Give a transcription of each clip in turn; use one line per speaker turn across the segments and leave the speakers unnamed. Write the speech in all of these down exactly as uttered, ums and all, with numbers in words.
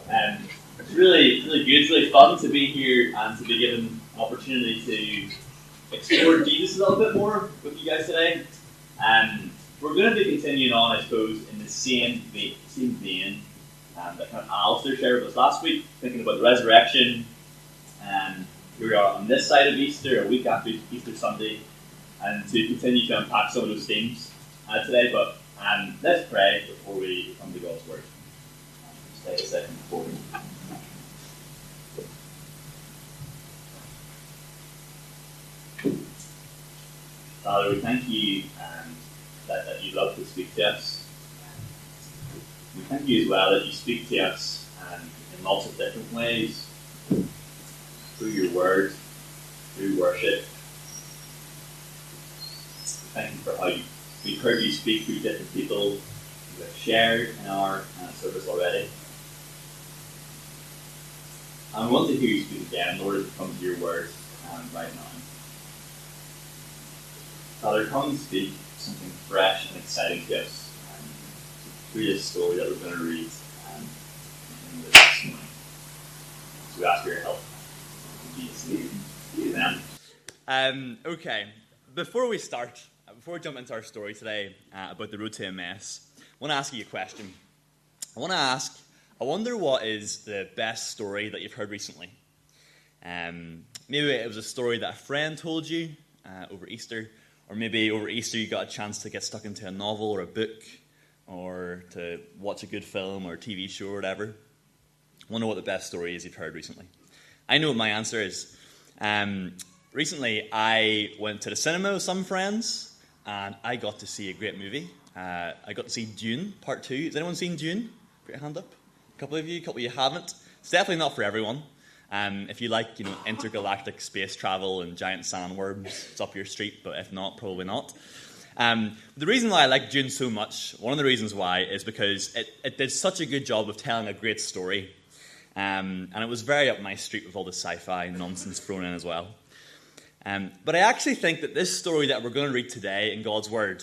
Um, it's really, really good, it's really fun to be here and to be given an opportunity to explore Jesus a little bit more with you guys today. Um, we're going to be continuing on, I suppose, in the same vein, same vein um, that kind of Alistair shared with us last week, thinking about the resurrection. Um, here we are on this side of Easter, a week after Easter Sunday, and to continue to unpack some of those themes uh, today. But um, let's pray before we come to God's Word. Um, just take a second before we. Father, we thank you um, that, that you love to speak to us. We thank you as well that you speak to us um, in lots of different ways, through your word, through worship. Thank you for how you, we've heard you speak through different people who have shared in our uh, service already. And we want to hear you speak again, Lord, as we come to your word um, right now. Father, come and speak something fresh and exciting to us um, through this story that we're going to read um, in this morning. So we ask for your help. In Jesus' name. Amen.
Um, okay, before we start, before we jump into our story today uh, about the road to Emmaus, I want to ask you a question. I want to ask, I wonder what is the best story that you've heard recently? Um, maybe it was a story that a friend told you uh, over Easter. Or maybe over Easter you got a chance to get stuck into a novel or a book, or to watch a good film or a T V show or whatever. I wonder what the best story is you've heard recently. I know what my answer is. Um, recently I went to the cinema with some friends, and I got to see a great movie. Uh, I got to see Dune Part two. Has anyone seen Dune? Put your hand up. A couple of you, a couple of you haven't. It's definitely not for everyone. Um, if you like, you know, intergalactic space travel and giant sandworms, it's up your street, but if not, probably not. Um, the reason why I like Dune so much, one of the reasons why, is because it, it did such a good job of telling a great story. Um, and it was very up my street with all the sci-fi nonsense thrown in as well. Um, but I actually think that this story that we're going to read today in God's Word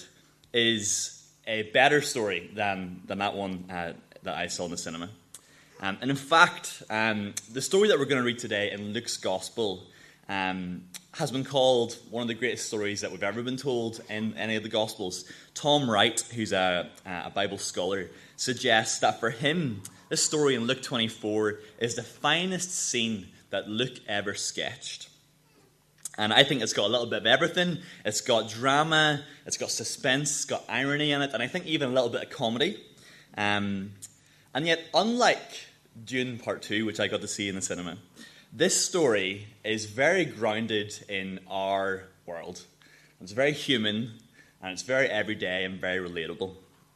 is a better story than, than that one uh, that I saw in the cinema. Um, and in fact, um, the story that we're going to read today in Luke's Gospel um, has been called one of the greatest stories that we've ever been told in any of the Gospels. Tom Wright, who's a, a Bible scholar, suggests that for him, this story in Luke twenty-four is the finest scene that Luke ever sketched. And I think it's got a little bit of everything. It's got drama, it's got suspense, it's got irony in it, and I think even a little bit of comedy. Um... And yet, unlike Dune Part two, which I got to see in the cinema, this story is very grounded in our world. It's very human, and it's very everyday and very relatable.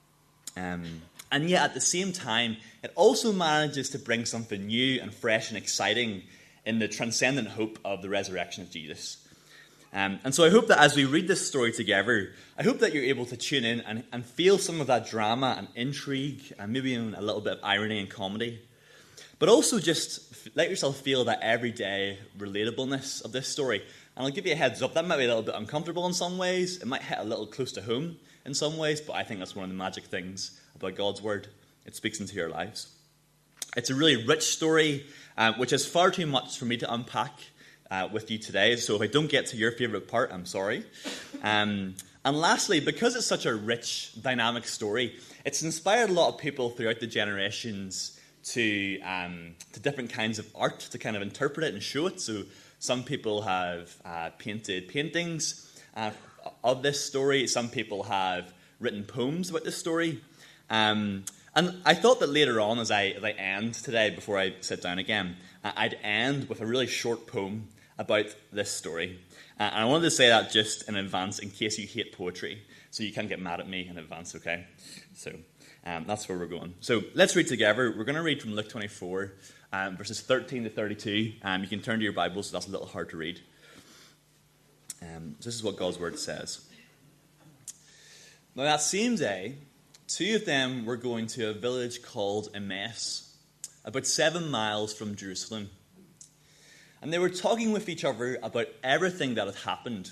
Um, and yet, at the same time, it also manages to bring something new and fresh and exciting in the transcendent hope of the resurrection of Jesus. Um, and so I hope that as we read this story together, I hope that you're able to tune in and, and feel some of that drama and intrigue and maybe even a little bit of irony and comedy. But also just let yourself feel that everyday relatableness of this story. And I'll give you a heads up, that might be a little bit uncomfortable in some ways. It might hit a little close to home in some ways, but I think that's one of the magic things about God's Word. It speaks into your lives. It's a really rich story, uh, which is far too much for me to unpack Uh, with you today, so if I don't get to your favourite part, I'm sorry. Um, and lastly, because it's such a rich, dynamic story, it's inspired a lot of people throughout the generations to um, to different kinds of art to kind of interpret it and show it. So some people have uh, painted paintings uh, of this story. Some people have written poems about this story. Um, and I thought that later on, as I, as I end today, before I sit down again, uh, I'd end with a really short poem about this story. Uh, and I wanted to say that just in advance in case you hate poetry, so you can't get mad at me in advance, okay? So um, that's where we're going. So let's read together. We're going to read from Luke twenty-four, um, verses thirteen to thirty-two. Um, you can turn to your Bibles, so that's a little hard to read. Um, so this is what God's Word says. Now that same day, two of them were going to a village called Emmaus, about seven miles from Jerusalem. And they were talking with each other about everything that had happened.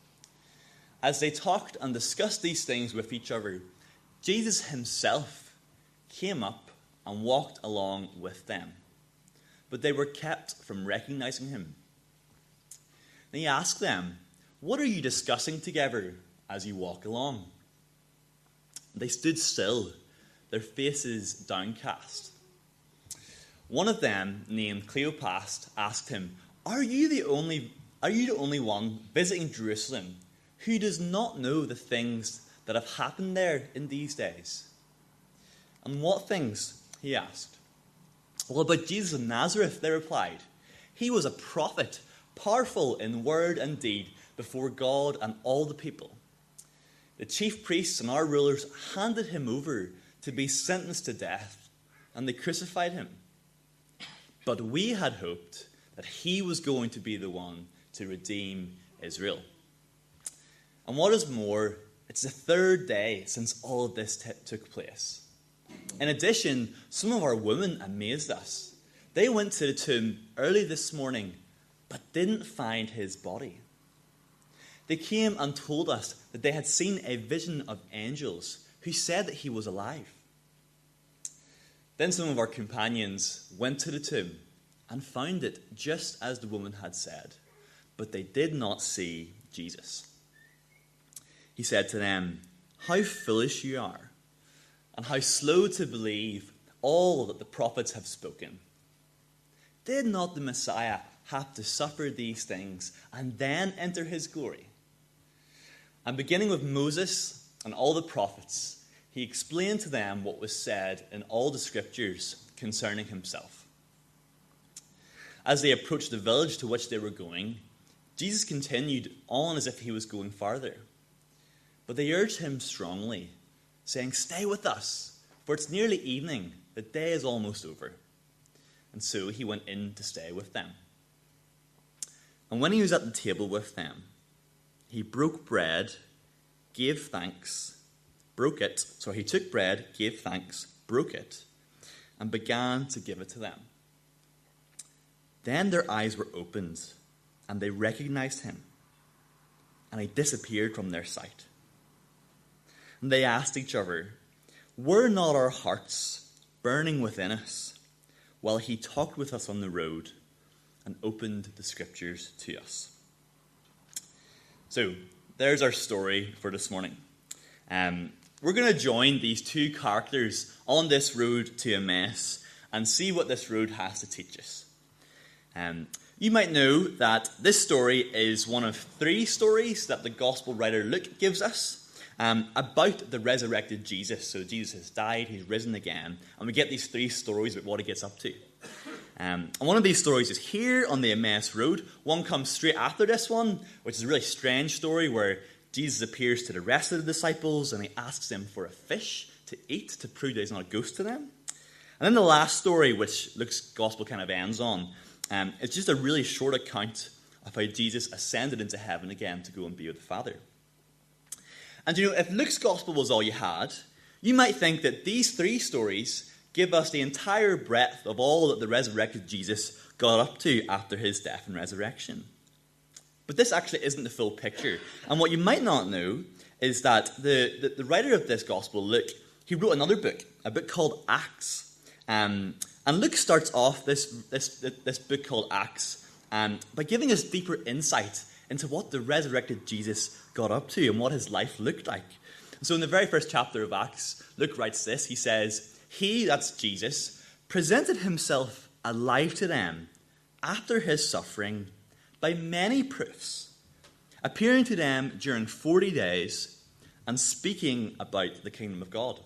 As they talked and discussed these things with each other, Jesus himself came up and walked along with them. But they were kept from recognizing him. Then he asked them, "What are you discussing together as you walk along?" They stood still, their faces downcast. One of them, named Cleopas, asked him, Are you the only are you the only one visiting Jerusalem who does not know the things that have happened there in these days? And what things? He asked. Well, about Jesus of Nazareth, they replied. He was a prophet, powerful in word and deed before God and all the people. The chief priests and our rulers handed him over to be sentenced to death, and they crucified him. But we had hoped that he was going to be the one to redeem Israel. And what is more, it's the third day since all of this t- took place. In addition, some of our women amazed us. They went to the tomb early this morning, but didn't find his body. They came and told us that they had seen a vision of angels who said that he was alive. Then some of our companions went to the tomb and found it just as the woman had said, but they did not see Jesus. He said to them, "How foolish you are, and how slow to believe all that the prophets have spoken. Did not the Messiah have to suffer these things and then enter his glory?" And beginning with Moses and all the prophets, he explained to them what was said in all the scriptures concerning himself. As they approached the village to which they were going, Jesus continued on as if he was going farther. But they urged him strongly, saying, "Stay with us, for it's nearly evening. The day is almost over." And so he went in to stay with them. And when he was at the table with them, he broke bread, gave thanks, broke it. So he took bread, gave thanks, broke it, and began to give it to them. Then their eyes were opened, and they recognized him, and he disappeared from their sight. And they asked each other, "Were not our hearts burning within us while he talked with us on the road and opened the scriptures to us?" So, there's our story for this morning. Um, we're going to join these two characters on this road to Emmaus and see what this road has to teach us. Um, you might know that this story is one of three stories that the gospel writer Luke gives us um, about the resurrected Jesus. So Jesus has died, he's risen again, and we get these three stories about what he gets up to. Um, and one of these stories is here on the Emmaus Road. One comes straight after this one, which is a really strange story where Jesus appears to the rest of the disciples and he asks them for a fish to eat to prove that he's not a ghost to them. And then the last story, which Luke's gospel kind of ends on, um, it's just a really short account of how Jesus ascended into heaven again to go and be with the Father. And you know, if Luke's gospel was all you had, you might think that these three stories give us the entire breadth of all that the resurrected Jesus got up to after his death and resurrection. But this actually isn't the full picture. And what you might not know is that the, the, the writer of this gospel, Luke, he wrote another book, a book called Acts. Um, and Luke starts off this, this, this book called Acts um, by giving us deeper insight into what the resurrected Jesus got up to and what his life looked like. So in the very first chapter of Acts, Luke writes this. He says, "He," that's Jesus, "presented himself alive to them after his suffering by many proofs, appearing to them during forty days and speaking about the kingdom of God."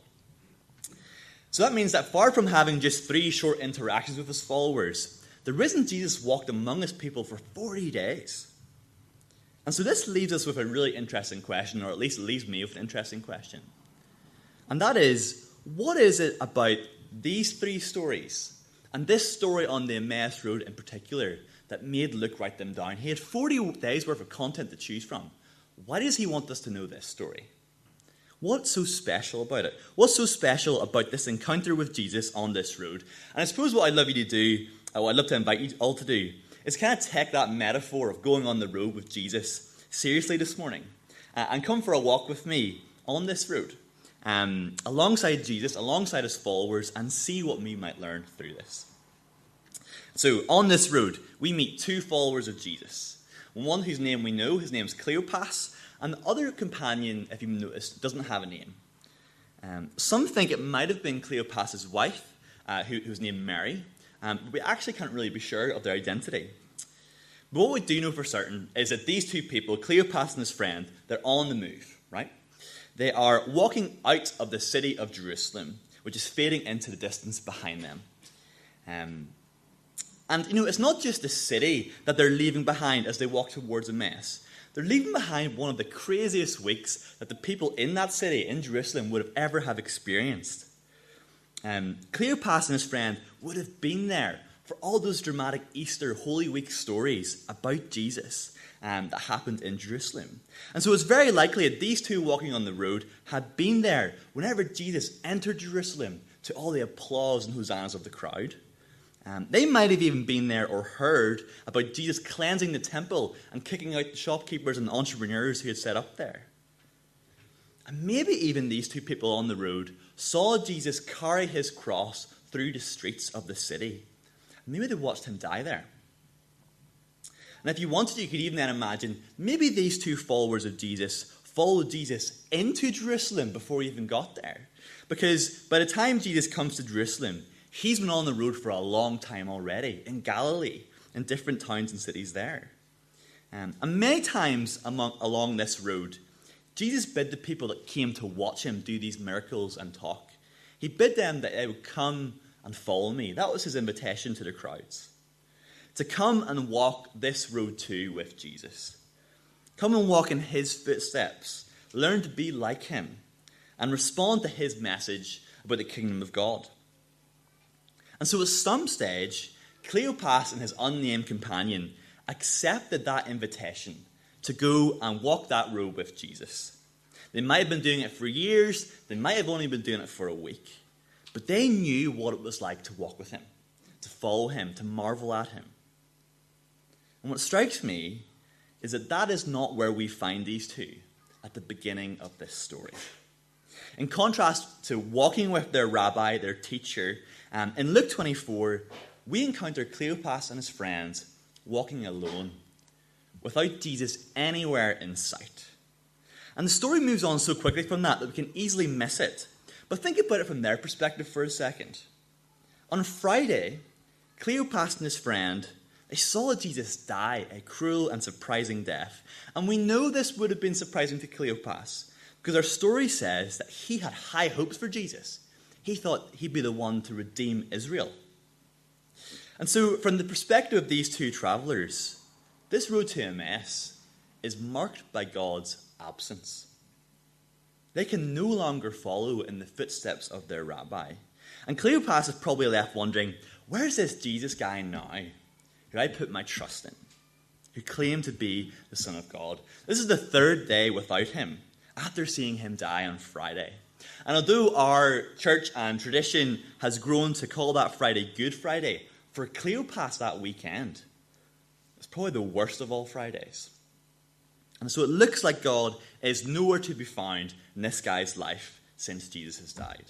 So that means that far from having just three short interactions with his followers, the risen Jesus walked among his people for forty days. And so this leaves us with a really interesting question, or at least it leaves me with an interesting question. And that is, what is it about these three stories, and this story on the Emmaus Road in particular, that made Luke write them down? He had forty days worth of content to choose from. Why does he want us to know this story? What's so special about it? What's so special about this encounter with Jesus on this road? And I suppose what I'd love you to do, or what I'd love to invite you all to do, is kind of take that metaphor of going on the road with Jesus seriously this morning uh, and come for a walk with me on this road. um, alongside Jesus, alongside his followers, and see what we might learn through this. So, on this road, we meet two followers of Jesus. One whose name we know, his name's Cleopas, and the other companion, if you've noticed, doesn't have a name. Um, some think it might have been Cleopas' wife, uh, who, who's named Mary, um, but we actually can't really be sure of their identity. But what we do know for certain is that these two people, Cleopas and his friend, they're on the move, right? They are walking out of the city of Jerusalem, which is fading into the distance behind them. Um, and, you know, it's not just the city that they're leaving behind as they walk towards Emmaus. They're leaving behind one of the craziest weeks that the people in that city, in Jerusalem, would have ever have experienced. Um, Cleopas and his friend would have been there for all those dramatic Easter Holy Week stories about Jesus um, that happened in Jerusalem. And so it's very likely that these two walking on the road had been there whenever Jesus entered Jerusalem to all the applause and hosannas of the crowd. Um, they might have even been there or heard about Jesus cleansing the temple and kicking out the shopkeepers and entrepreneurs who had set up there. And maybe even these two people on the road saw Jesus carry his cross through the streets of the city. Maybe they watched him die there. And if you wanted, you could even then imagine maybe these two followers of Jesus followed Jesus into Jerusalem before he even got there. Because by the time Jesus comes to Jerusalem, he's been on the road for a long time already in Galilee, in different towns and cities there. Um, and many times among, along this road, Jesus bid the people that came to watch him do these miracles and talk. He bid them that they would come and follow me. That was his invitation to the crowds. To come and walk this road too with Jesus. Come and walk in his footsteps. Learn to be like him. And respond to his message about the kingdom of God. And so at some stage, Cleopas and his unnamed companion accepted that invitation to go and walk that road with Jesus. They might have been doing it for years. They might have only been doing it for a week. But they knew what it was like to walk with him, to follow him, to marvel at him. And what strikes me is that that is not where we find these two at the beginning of this story. In contrast to walking with their rabbi, their teacher, um, in Luke twenty-four, we encounter Cleopas and his friends walking alone, without Jesus anywhere in sight. And the story moves on so quickly from that that we can easily miss it. But think about it from their perspective for a second. On Friday, Cleopas and his friend, they saw Jesus die a cruel and surprising death. And we know this would have been surprising to Cleopas, because our story says that he had high hopes for Jesus. He thought he'd be the one to redeem Israel. And so, from the perspective of these two travelers, this road to Emmaus is marked by God's absence. They can no longer follow in the footsteps of their rabbi. And Cleopas is probably left wondering, where's this Jesus guy now, who I put my trust in, who claimed to be the Son of God? This is the third day without him, after seeing him die on Friday. And although our church and tradition has grown to call that Friday Good Friday, for Cleopas that weekend, it's probably the worst of all Fridays. And so it looks like God is nowhere to be found in this guy's life since Jesus has died.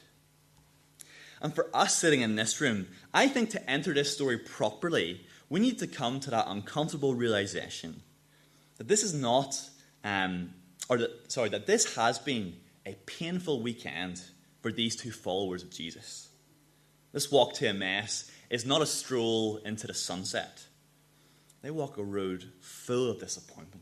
And for us sitting in this room, I think to enter this story properly, we need to come to that uncomfortable realization that this is not, um, or that, sorry, that this has been a painful weekend for these two followers of Jesus. This walk to Emmaus is not a stroll into the sunset. They walk a road full of disappointment.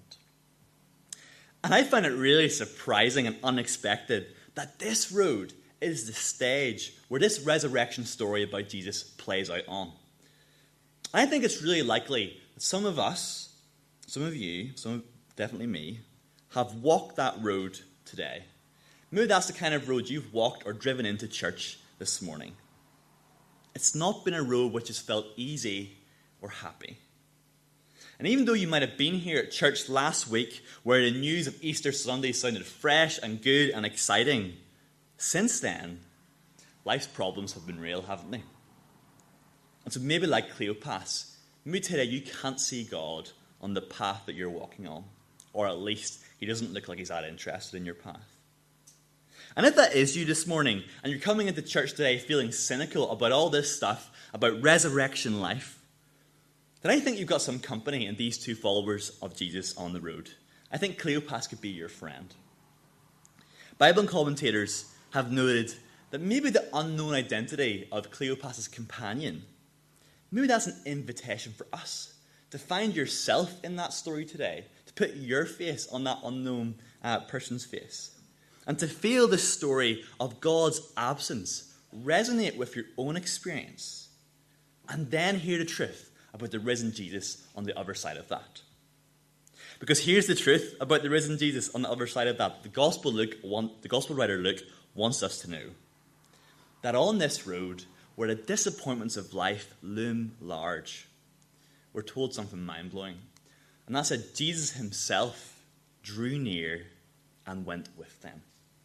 And I find it really surprising and unexpected that this road is the stage where this resurrection story about Jesus plays out on. I think it's really likely that some of us, some of you, some of, definitely me, have walked that road today. Maybe that's the kind of road you've walked or driven into church this morning. It's not been a road which has felt easy or happy. And even though you might have been here at church last week where the news of Easter Sunday sounded fresh and good and exciting, since then, life's problems have been real, haven't they? And so maybe like Cleopas, maybe today you can't see God on the path that you're walking on, or at least he doesn't look like he's that interested in your path. And if that is you this morning, and you're coming into church today feeling cynical about all this stuff, about resurrection life, then I think you've got some company in these two followers of Jesus on the road. I think Cleopas could be your friend. Bible commentators have noted that maybe the unknown identity of Cleopas's companion, maybe that's an invitation for us to find yourself in that story today, to put your face on that unknown uh, person's face, and to feel the story of God's absence resonate with your own experience, and then hear the truth about the risen Jesus on the other side of that. Because here's the truth about the risen Jesus on the other side of that. The gospel Luke want, the gospel writer Luke wants us to know that on this road, where the disappointments of life loom large, we're told something mind-blowing. And that's that Jesus himself drew near and went with them.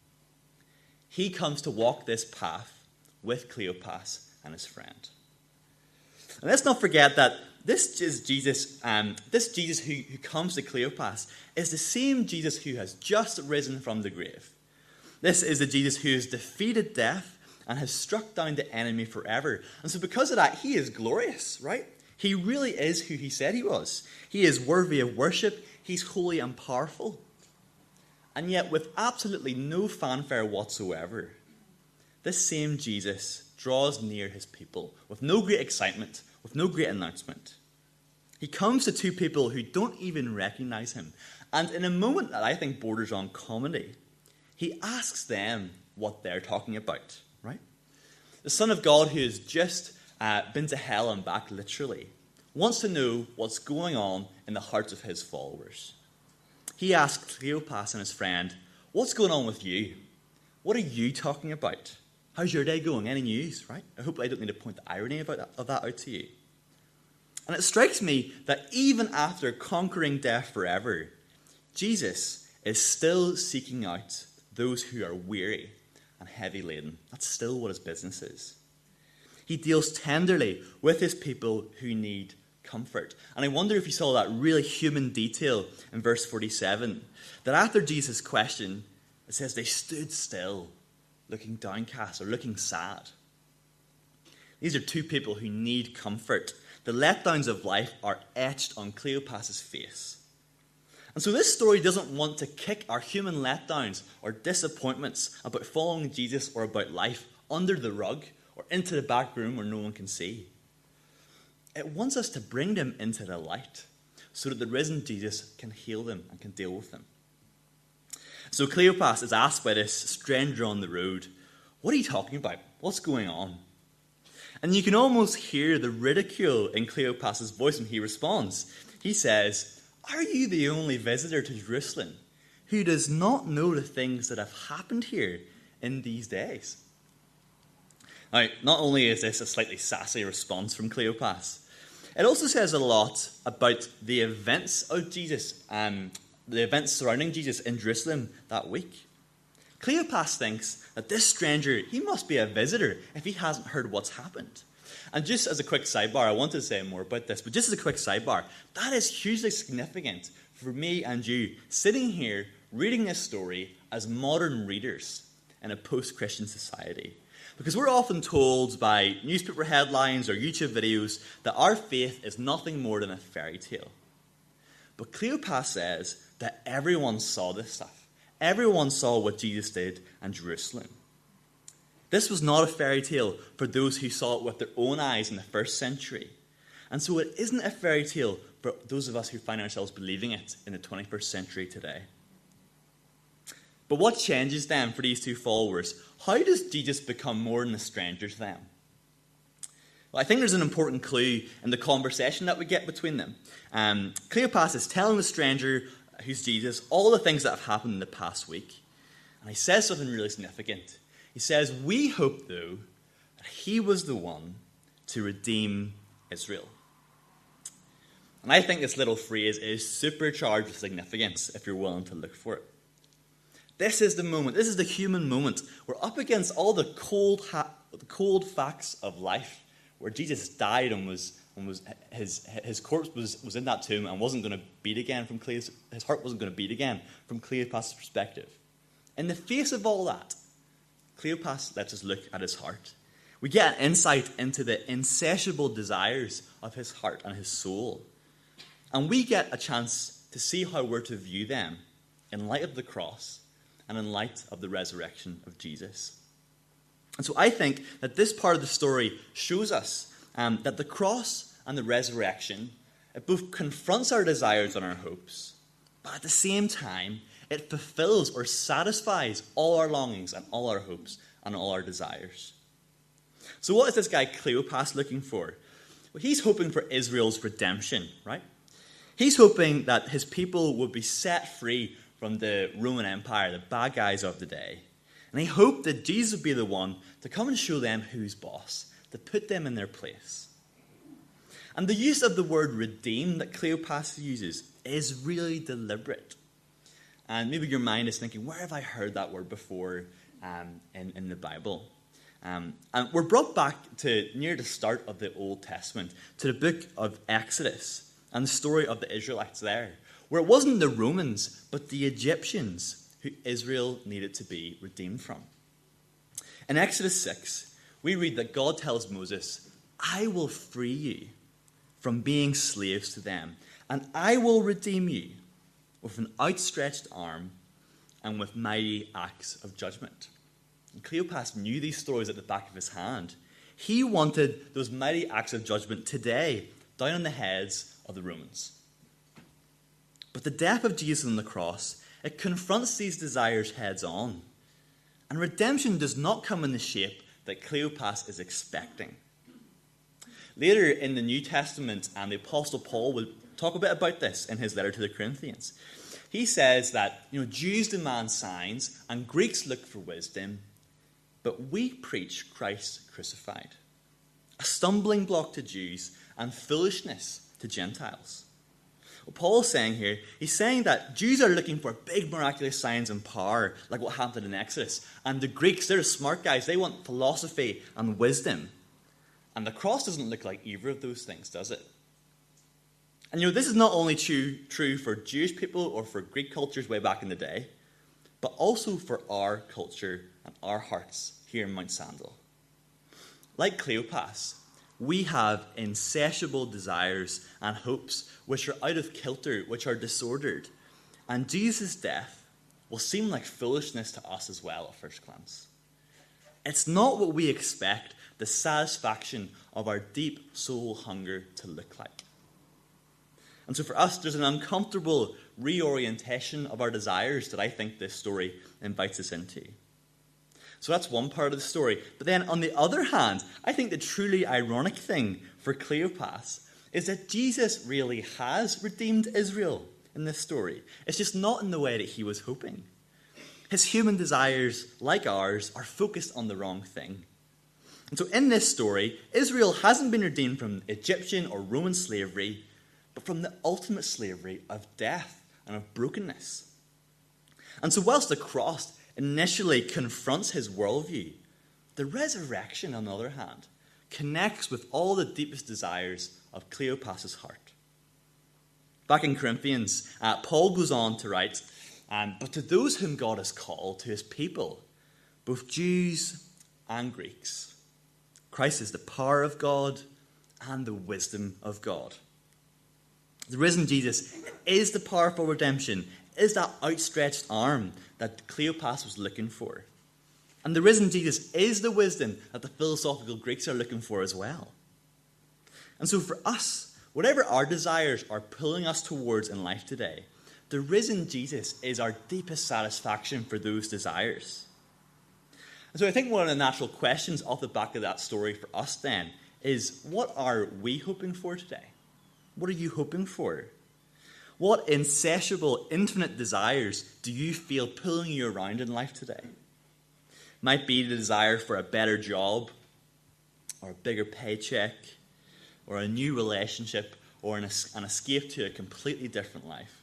He comes to walk this path with Cleopas and his friend. And let's not forget that this is Jesus, um, this Jesus who, who comes to Cleopas is the same Jesus who has just risen from the grave. This is the Jesus who has defeated death and has struck down the enemy forever. And so because of that, he is glorious, right? He really is who he said he was. He is worthy of worship. He's holy and powerful. And yet, with absolutely no fanfare whatsoever, this same Jesus draws near his people with no great excitement, with no great announcement. He comes to two people who don't even recognize him. And in a moment that I think borders on comedy, he asks them what they're talking about, right? The Son of God, who has just uh, been to hell and back, literally, wants to know what's going on in the hearts of his followers. He asks Cleopas and his friend, what's going on with you? What are you talking about? How's your day going? Any news, right? I hope I don't need to point the irony about that, of that out to you. And it strikes me that even after conquering death forever, Jesus is still seeking out those who are weary and heavy laden. That's still what his business is. He deals tenderly with his people who need comfort. And I wonder if you saw that really human detail in verse forty-seven, that after Jesus' question, it says they stood still, looking downcast or looking sad. These are two people who need comfort. The letdowns of life are etched on Cleopas's face. And so this story doesn't want to kick our human letdowns or disappointments about following Jesus or about life under the rug or into the back room where no one can see. It wants us to bring them into the light so that the risen Jesus can heal them and can deal with them. So Cleopas is asked by this stranger on the road, what are you talking about? What's going on? And you can almost hear the ridicule in Cleopas's voice when he responds. He says, are you the only visitor to Jerusalem who does not know the things that have happened here in these days? Now, not only is this a slightly sassy response from Cleopas, it also says a lot about the events of Jesus, um, the events surrounding Jesus in Jerusalem that week. Cleopas thinks that this stranger, he must be a visitor if he hasn't heard what's happened. And just as a quick sidebar, I wanted to say more about this, but just as a quick sidebar, that is hugely significant for me and you sitting here reading this story as modern readers in a post-Christian society. Because we're often told by newspaper headlines or YouTube videos that our faith is nothing more than a fairy tale. But Cleopas says that everyone saw this stuff. Everyone saw what Jesus did in Jerusalem. This was not a fairy tale for those who saw it with their own eyes in the first century. And so it isn't a fairy tale for those of us who find ourselves believing it in the twenty-first century today. But what changes then for these two followers? How does Jesus become more than a stranger to them? Well, I think there's an important clue in the conversation that we get between them. Um, Cleopas is telling the stranger, who's Jesus, all the things that have happened in the past week. And he says something really significant. He says, we hope, though, that he was the one to redeem Israel. And I think this little phrase is supercharged with significance if you're willing to look for it. This is the moment, this is the human moment. We're up against all the cold, ha- the cold facts of life, where Jesus died and was and was his his corpse was, was in that tomb and wasn't going to beat again from Cleopas, his heart wasn't going to beat again from Cleopas' perspective. In the face of all that, Cleopas lets us look at his heart. We get an insight into the insatiable desires of his heart and his soul. And we get a chance to see how we're to view them in light of the cross and in light of the resurrection of Jesus. And so I think that this part of the story shows us um, that the cross and the resurrection, it both confronts our desires and our hopes, but at the same time, it fulfills or satisfies all our longings and all our hopes and all our desires. So what is this guy Cleopas looking for? Well, he's hoping for Israel's redemption, right? He's hoping that his people will be set free from the Roman Empire, the bad guys of the day. And he hoped that Jesus would be the one to come and show them who's boss, to put them in their place. And the use of the word redeem that Cleopas uses is really deliberate. And maybe your mind is thinking, where have I heard that word before um, in, in the Bible? Um, and we're brought back to near the start of the Old Testament, to the book of Exodus, and the story of the Israelites there, where it wasn't the Romans, but the Egyptians who Israel needed to be redeemed from. In Exodus six, we read that God tells Moses, I will free you from being slaves to them, and I will redeem you with an outstretched arm and with mighty acts of judgment. And Cleopas knew these stories at the back of his hand. He wanted those mighty acts of judgment today, down on the heads of the Romans. But the death of Jesus on the cross, it confronts these desires heads on. And redemption does not come in the shape that Cleopas is expecting. Later in the New Testament, and the Apostle Paul will talk a bit about this in his letter to the Corinthians. He says that, you know, Jews demand signs and Greeks look for wisdom, but we preach Christ crucified, a stumbling block to Jews and foolishness to Gentiles. What Paul's saying here, he's saying that Jews are looking for big miraculous signs and power, like what happened in Exodus. And the Greeks, they're smart guys. They want philosophy and wisdom. And the cross doesn't look like either of those things, does it? And you know, this is not only true, true for Jewish people or for Greek cultures way back in the day, but also for our culture and our hearts here in Mount Sandal. Like Cleopas, we have insatiable desires and hopes which are out of kilter, which are disordered. And Jesus' death will seem like foolishness to us as well at first glance. It's not what we expect the satisfaction of our deep soul hunger to look like. And so for us, there's an uncomfortable reorientation of our desires that I think this story invites us into. So that's one part of the story. But then on the other hand, I think the truly ironic thing for Cleopas is that Jesus really has redeemed Israel in this story. It's just not in the way that he was hoping. His human desires, like ours, are focused on the wrong thing. And so in this story, Israel hasn't been redeemed from Egyptian or Roman slavery, but from the ultimate slavery of death and of brokenness. And so whilst the cross initially confronts his worldview, the resurrection, on the other hand, connects with all the deepest desires of Cleopas' heart. Back in Corinthians, uh, Paul goes on to write, um, but to those whom God has called, to his people, both Jews and Greeks, Christ is the power of God and the wisdom of God. The risen Jesus is the powerful redemption, is that outstretched arm that Cleopas was looking for. And the risen Jesus is the wisdom that the philosophical Greeks are looking for as well. And so for us, whatever our desires are pulling us towards in life today, the risen Jesus is our deepest satisfaction for those desires. And so I think one of the natural questions off the back of that story for us then is, what are we hoping for today? What are you hoping for? What insatiable, infinite desires do you feel pulling you around in life today? Might be the desire for a better job, or a bigger paycheck, or a new relationship, or an, an escape to a completely different life.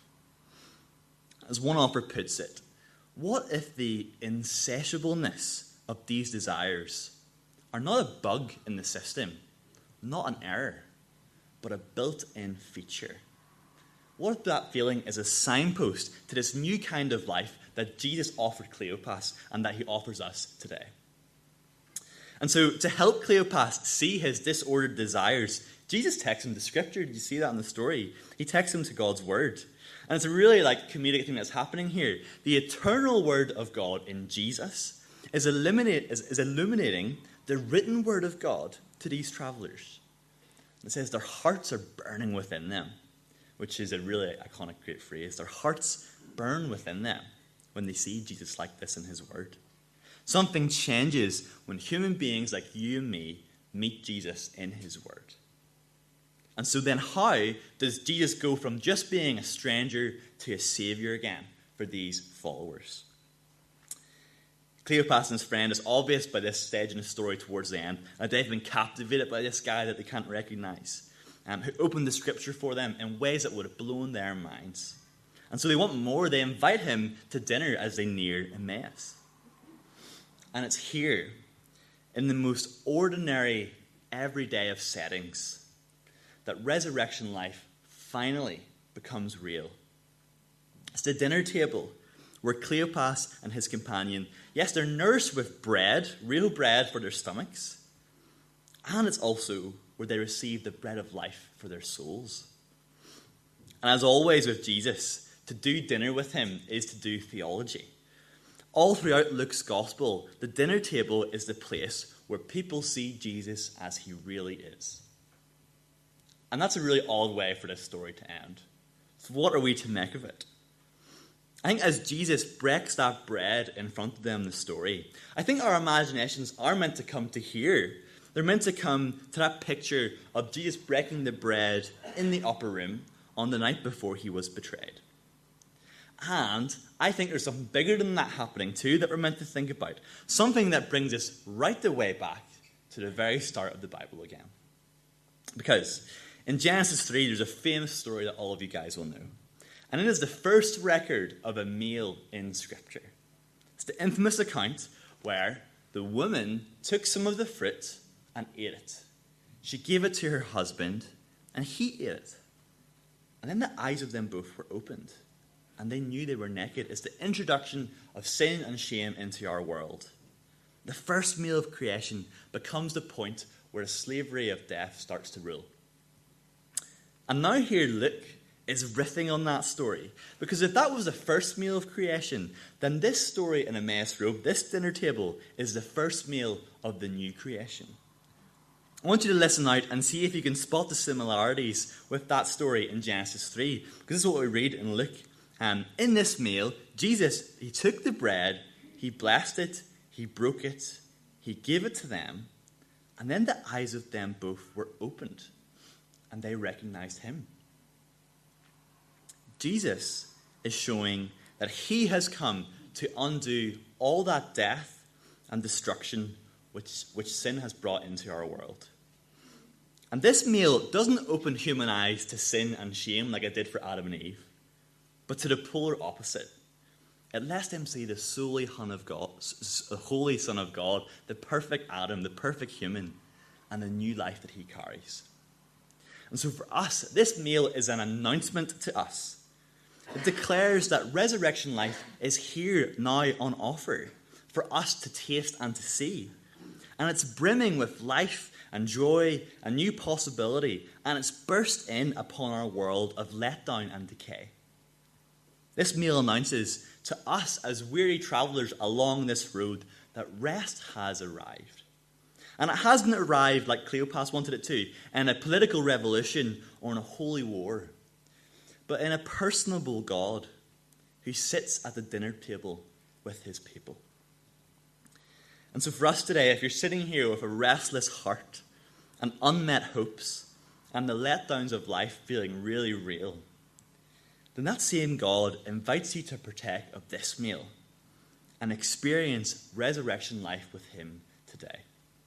As one author puts it, what if the insatiableness of these desires are not a bug in the system, not an error, but a built-in feature? What if that feeling is a signpost to this new kind of life that Jesus offered Cleopas and that he offers us today? And so to help Cleopas see his disordered desires, Jesus takes him to Scripture. Did you see that in the story? He takes him to God's Word. And it's a really like comedic thing that's happening here. The eternal Word of God in Jesus is, eliminate, is, is illuminating the written Word of God to these travelers. It says their hearts are burning within them, which is a really iconic, great phrase. Their hearts burn within them when they see Jesus like this in his Word. Something changes when human beings like you and me meet Jesus in his Word. And so then how does Jesus go from just being a stranger to a saviour again for these followers? Cleopas and his friend is obvious by this stage in the story towards the end that they've been captivated by this guy that they can't recognise, um, who opened the Scripture for them in ways that would have blown their minds. And so they want more. They invite him to dinner as they near Emmaus. And it's here, in the most ordinary, everyday of settings, that resurrection life finally becomes real. It's the dinner table where Cleopas and his companion, yes, they're nourished with bread, real bread for their stomachs, and it's also where they receive the bread of life for their souls. And as always with Jesus, to do dinner with him is to do theology. All throughout Luke's gospel, the dinner table is the place where people see Jesus as he really is. And that's a really odd way for this story to end. So what are we to make of it? I think as Jesus breaks that bread in front of them in the story, I think our imaginations are meant to come to here. They're meant to come to that picture of Jesus breaking the bread in the upper room on the night before he was betrayed. And I think there's something bigger than that happening too that we're meant to think about. Something that brings us right the way back to the very start of the Bible again. Because in Genesis three, there's a famous story that all of you guys will know. And it is the first record of a meal in Scripture. It's the infamous account where the woman took some of the fruit and ate it. She gave it to her husband, and he ate it. And then the eyes of them both were opened, and they knew they were naked. It's the introduction of sin and shame into our world. The first meal of creation becomes the point where the slavery of death starts to rule. And now here Luke is riffing on that story. Because if that was the first meal of creation, then this story in Emmaus Road, this dinner table, is the first meal of the new creation. I want you to listen out and see if you can spot the similarities with that story in Genesis three. Because this is what we read in Luke. Um, in this meal, Jesus, he took the bread, he blessed it, he broke it, he gave it to them, and then the eyes of them both were opened, and they recognized him. Jesus is showing that he has come to undo all that death and destruction which, which sin has brought into our world. And this meal doesn't open human eyes to sin and shame like it did for Adam and Eve, but to the polar opposite. It lets them see the solely Son of God, the Holy Son of God, the perfect Adam, the perfect human, and the new life that he carries. And so for us, this meal is an announcement to us. It declares that resurrection life is here now on offer for us to taste and to see. And it's brimming with life and joy and new possibility, and it's burst in upon our world of letdown and decay. This meal announces to us as weary travellers along this road that rest has arrived. And it hasn't arrived like Cleopas wanted it to, in a political revolution or in a holy war, but in a personable God who sits at the dinner table with his people. And so for us today, if you're sitting here with a restless heart and unmet hopes and the letdowns of life feeling really real, then that same God invites you to partake of this meal and experience resurrection life with him today.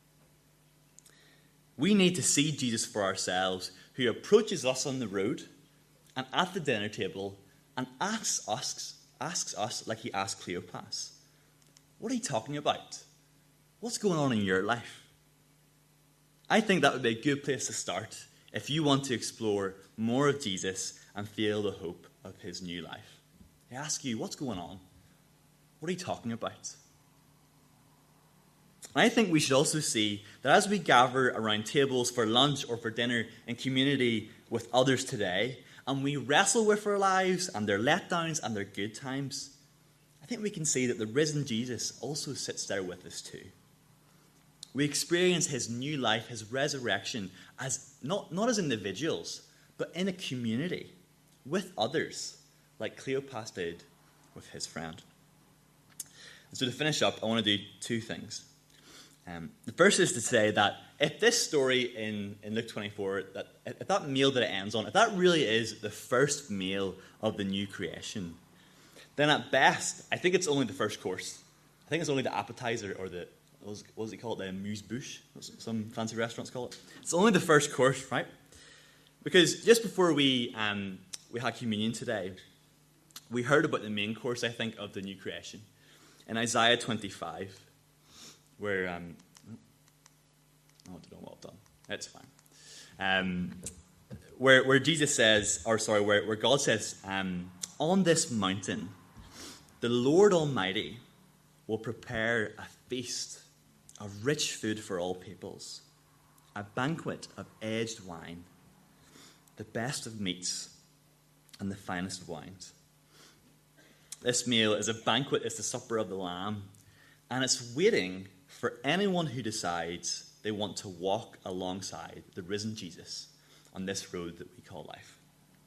We need to see Jesus for ourselves, who approaches us on the road and at the dinner table and asks us, asks us like he asked Cleopas, what are you talking about? What's going on in your life? I think that would be a good place to start if you want to explore more of Jesus and feel the hope of his new life. I ask you, what's going on? What are you talking about? And I think we should also see that as we gather around tables for lunch or for dinner in community with others today, and we wrestle with our lives and their letdowns and their good times, I think we can see that the risen Jesus also sits there with us too. We experience his new life, his resurrection, as not, not as individuals, but in a community with others, like Cleopas did with his friend. And so to finish up, I want to do two things. Um, the first is to say that if this story in, in Luke twenty-four, that if that meal that it ends on, if that really is the first meal of the new creation, then at best, I think it's only the first course. I think it's only the appetizer or the, what was, what was it called, the amuse-bouche, some fancy restaurants call it. It's only the first course, right? Because just before we um, we had communion today, we heard about the main course, I think, of the new creation. In Isaiah twenty-five, where, um, oh, I don't know what I've done. It's fine. Um, where where Jesus says, or sorry, where, where God says, um, on this mountain, the Lord Almighty will prepare a feast of rich food for all peoples, a banquet of aged wine, the best of meats, and the finest of wines. This meal is a banquet, it's the supper of the Lamb, and it's waiting for anyone who decides they want to walk alongside the risen Jesus on this road that we call life.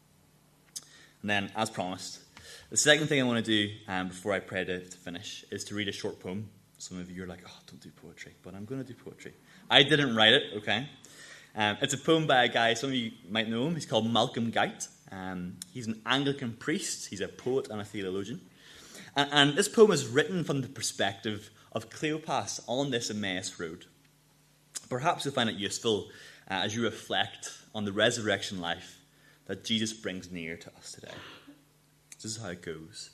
And then, as promised, the second thing I want to do um, before I pray to, to finish is to read a short poem. Some of you are like, oh, don't do poetry, but I'm going to do poetry. I didn't write it, okay? Um, it's a poem by a guy, some of you might know him. He's called Malcolm Guite. Um, he's an Anglican priest. He's a poet and a theologian. And, and this poem is written from the perspective of Cleopas on this Emmaus road. Perhaps you'll find it useful uh, as you reflect on the resurrection life that Jesus brings near to us today. This is how it goes.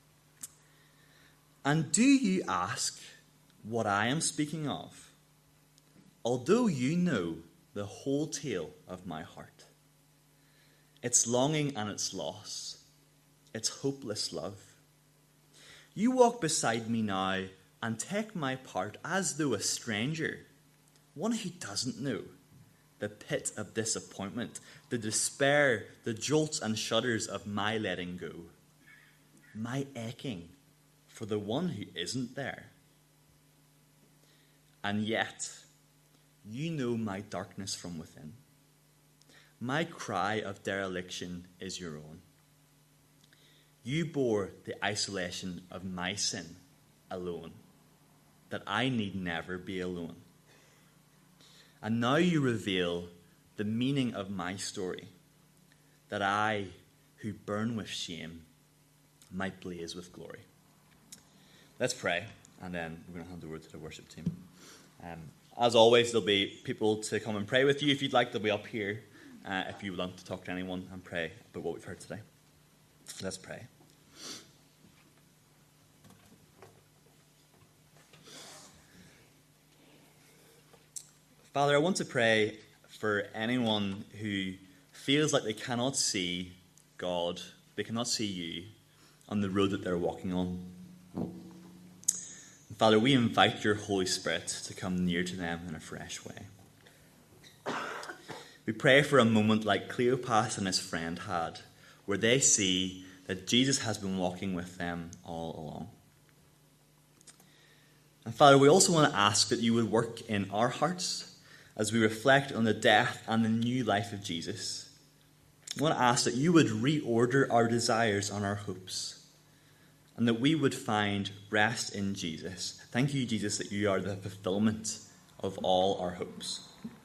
And do you ask what I am speaking of? Although you know the whole tale of my heart, its longing and its loss, its hopeless love, you walk beside me now and take my part as though a stranger, one who doesn't know the pit of disappointment, the despair, the jolts and shudders of my letting go, my aching for the one who isn't there. And yet, you know my darkness from within. My cry of dereliction is your own. You bore the isolation of my sin alone, that I need never be alone. And now you reveal the meaning of my story, that I, who burn with shame, might blaze with glory. Let's pray, and then we're going to hand over to the worship team. Um, as always, there'll be people to come and pray with you. If you'd like, they'll be up here uh, if you would like to talk to anyone and pray about what we've heard today. Let's pray. Father, I want to pray for anyone who feels like they cannot see God, they cannot see you on the road that they're walking on. And Father, we invite your Holy Spirit to come near to them in a fresh way. We pray for a moment like Cleopas and his friend had, where they see that Jesus has been walking with them all along. And Father, we also want to ask that you would work in our hearts as we reflect on the death and the new life of Jesus. I want to ask that you would reorder our desires and our hopes, and that we would find rest in Jesus. Thank you, Jesus, that you are the fulfillment of all our hopes.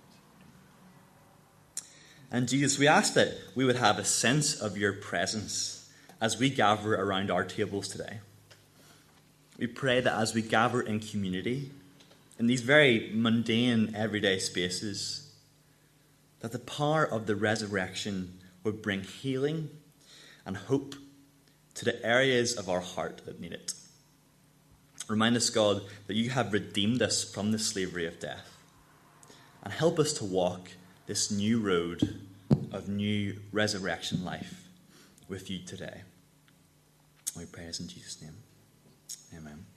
And Jesus, we ask that we would have a sense of your presence as we gather around our tables today. We pray that as we gather in community, in these very mundane, everyday spaces, that the power of the resurrection would bring healing and hope to the areas of our heart that need it. Remind us, God, that you have redeemed us from the slavery of death, and help us to walk this new road of new resurrection life with you today. We pray this in Jesus' name. Amen.